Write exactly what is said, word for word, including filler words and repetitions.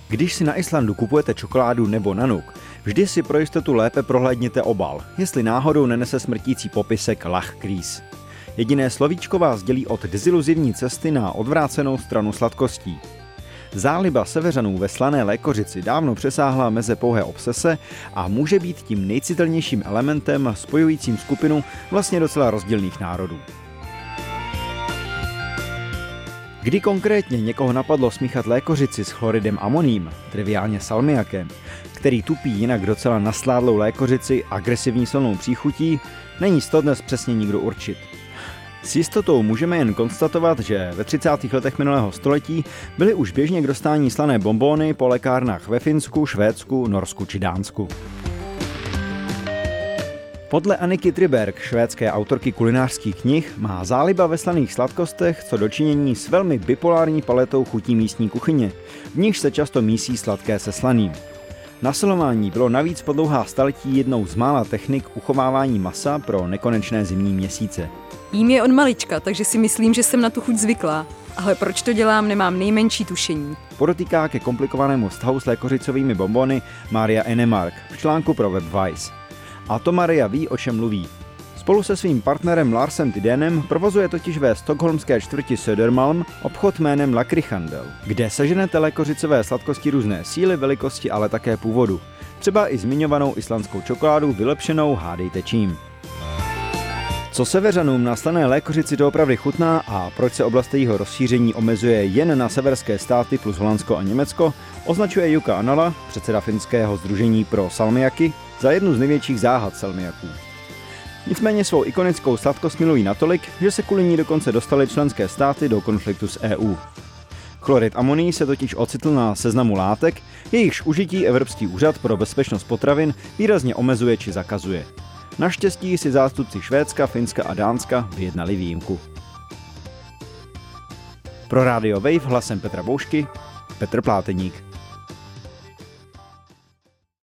Když si na Islandu kupujete čokoládu nebo nanuk, vždy si pro jistotu lépe prohlédněte obal, jestli náhodou nenese smrtící popisek Lakrís. Jediné slovíčko vás dělí od deziluzivní cesty na odvrácenou stranu sladkostí. Záliba seveřanů ve slané lékořici dávno přesáhla meze pouhé obsese a může být tím nejcitelnějším elementem spojujícím skupinu vlastně docela rozdílných národů. Kdy konkrétně někoho napadlo smíchat lékořici s chloridem amoným, triviálně salmiakem, který tupí jinak docela nasládlou lékořici agresivní silnou příchutí, není to dnes přesně nikdo určit. S jistotou můžeme jen konstatovat, že ve třicátých letech minulého století byly už běžně k dostání slané bonbóny po lékárnách ve Finsku, Švédsku, Norsku či Dánsku. Podle Anniky Triberg, švédské autorky kulinářských knih, má záliba ve slaných sladkostech co dočinění s velmi bipolární paletou chutí místní kuchyně, v níž se často mísí sladké se slaným. Nasilování bylo navíc po dlouhá staletí jednou z mála technik uchovávání masa pro nekonečné zimní měsíce. Jím je od malička, takže si myslím, že jsem na tu chuť zvyklá. Ale proč to dělám, nemám nejmenší tušení. Podotýká ke komplikovanému vztahu s lékořicovými bonbony Maria Enemark v článku pro web Vice. A to Maria ví, o čem mluví. Spolu se svým partnerem Larsem Tydenem provozuje totiž ve stockholmské čtvrti Södermalm obchod jménem Lakrichandel, kde seženete lékořicové sladkosti různé síly, velikosti, ale také původu. Třeba i zmiňovanou islandskou čokoládu vylepšenou hádejte čím. Co seveřanům na slané lékořici doopravdy chutná a proč se oblast jejího rozšíření omezuje jen na severské státy plus Holandsko a Německo, označuje Jukka Anala, předseda finského sdružení pro salmiaky, za jednu z největších záhad salmiaků. Nicméně svou ikonickou sladkost milují natolik, že se kvůli ní dokonce dostaly členské státy do konfliktu s E U. Chlorid amoný se totiž ocitl na seznamu látek, jejichž užití Evropský úřad pro bezpečnost potravin výrazně omezuje či zakazuje. Naštěstí si zástupci Švédska, Finska a Dánska vyjednali výjimku. Pro Radio Wave hlasem Petra Boušky, Petr Pláteník.